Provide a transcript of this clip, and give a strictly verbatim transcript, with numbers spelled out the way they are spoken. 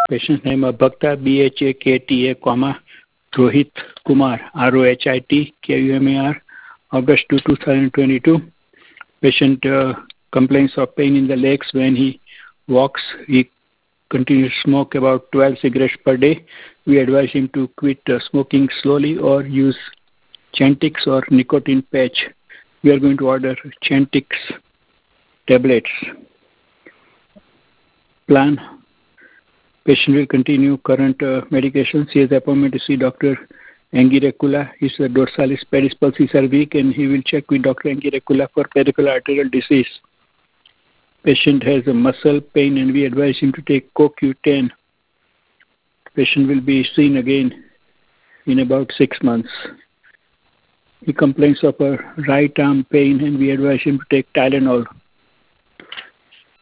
Patient name of Bhakta, B H A K T A, comma, Rohit Kumar, R O H I T K U M A R, August second, two thousand twenty-two. Patient uh, complains of pain in the legs when he walks. He continues to smoke about twelve cigarettes per day. We advise him to quit uh, smoking slowly or use Chantix or nicotine patch. We are going to order Chantix tablets. Plan. Patient will continue current uh, medications. He has appointment to see Doctor Angirecula. His uh, dorsalis pedis pulses are weak and he will check with Doctor Angirecula for peripheral arterial disease. Patient has a muscle pain and we advise him to take C O Q ten. Patient will be seen again in about six months. He complains of a right arm pain and we advise him to take Tylenol.